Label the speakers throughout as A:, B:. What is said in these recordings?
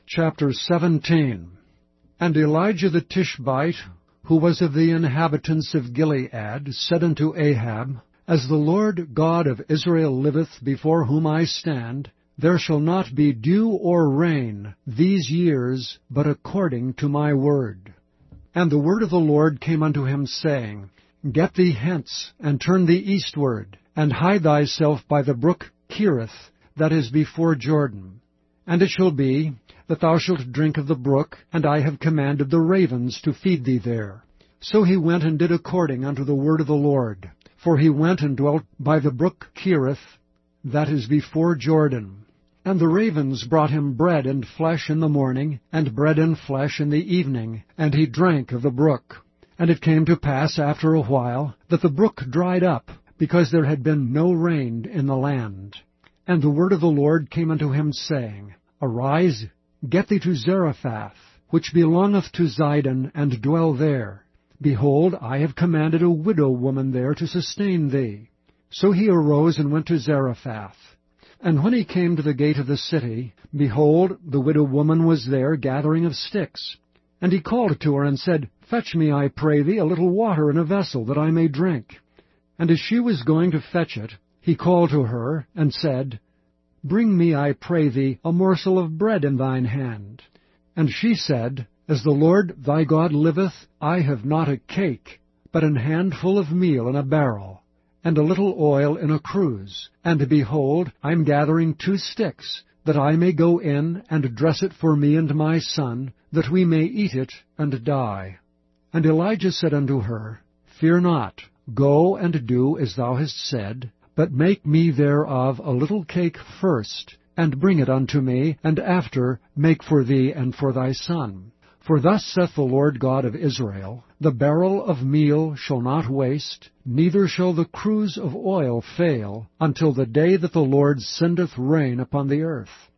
A: Chapter 17. And Elijah the Tishbite, who was of the inhabitants of Gilead, said unto Ahab, As the Lord God of Israel liveth, before whom I stand, there shall not be dew or rain these years, but according to my word. And the word of the Lord came unto him, saying, Get thee hence, and turn thee eastward, and hide thyself by the brook Cherith, that is before Jordan. And it shall be, that thou shalt drink of the brook, and I have commanded the ravens to feed thee there. So he went and did according unto the word of the Lord. For he went and dwelt by the brook Cherith, that is before Jordan. And the ravens brought him bread and flesh in the morning, and bread and flesh in the evening, and he drank of the brook. And it came to pass after a while, that the brook dried up, because there had been no rain in the land. And the word of the Lord came unto him, saying, Arise, get thee to Zarephath, which belongeth to Zidon, and dwell there. Behold, I have commanded a widow woman there to sustain thee. So he arose and went to Zarephath. And when he came to the gate of the city, behold, the widow woman was there gathering of sticks. And he called to her, and said, Fetch me, I pray thee, a little water in a vessel, that I may drink. And as she was going to fetch it, he called to her, and said, Bring me, I pray thee, a morsel of bread in thine hand. And she said, As the Lord thy God liveth, I have not a cake, but an handful of meal in a barrel, and a little oil in a cruse. And behold, I am gathering 2 sticks, that I may go in and dress it for me and my son, that we may eat it and die. And Elijah said unto her, Fear not, go and do as thou hast said, but make me thereof a little cake first, and bring it unto me, and after make for thee and for thy son. For thus saith the Lord God of Israel, The barrel of meal shall not waste, neither shall the cruse of oil fail, until the day that the Lord sendeth rain upon the earth.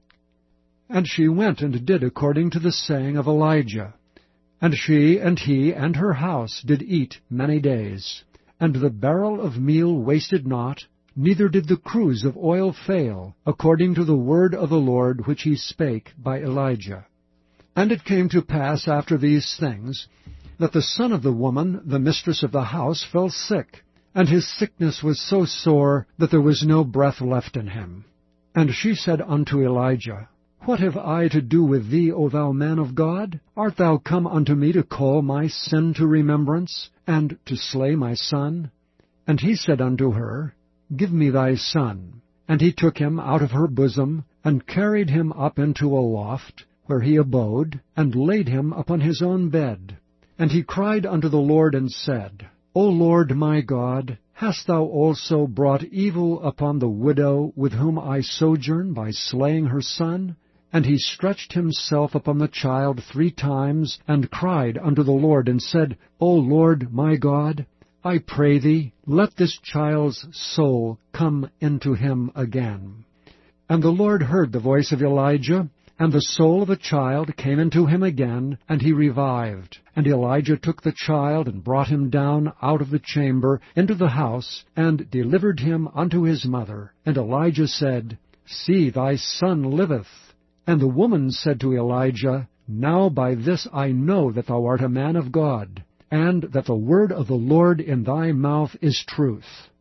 A: And she went and did according to the saying of Elijah. And she and he and her house did eat many days. And the barrel of meal wasted not, neither did the cruse of oil fail, according to the word of the Lord which he spake by Elijah. And it came to pass after these things, that the son of the woman, the mistress of the house, fell sick, and his sickness was so sore that there was no breath left in him. And she said unto Elijah, What have I to do with thee, O thou man of God? Art thou come unto me to call my sin to remembrance, and to slay my son? And he said unto her, Give me thy son. And he took him out of her bosom, and carried him up into a loft, where he abode, and laid him upon his own bed. And he cried unto the Lord, and said, O Lord my God, hast thou also brought evil upon the widow with whom I sojourn by slaying her son? And he stretched himself upon the child 3 times, and cried unto the Lord, and said, O Lord my God, I pray thee, let this child's soul come into him again. And the Lord heard the voice of Elijah, and the soul of the child came into him again, and he revived. And Elijah took the child, and brought him down out of the chamber into the house, and delivered him unto his mother. And Elijah said, See, thy son liveth. And the woman said to Elijah, Now by this I know that thou art a man of God, and that the word of the Lord in thy mouth is truth.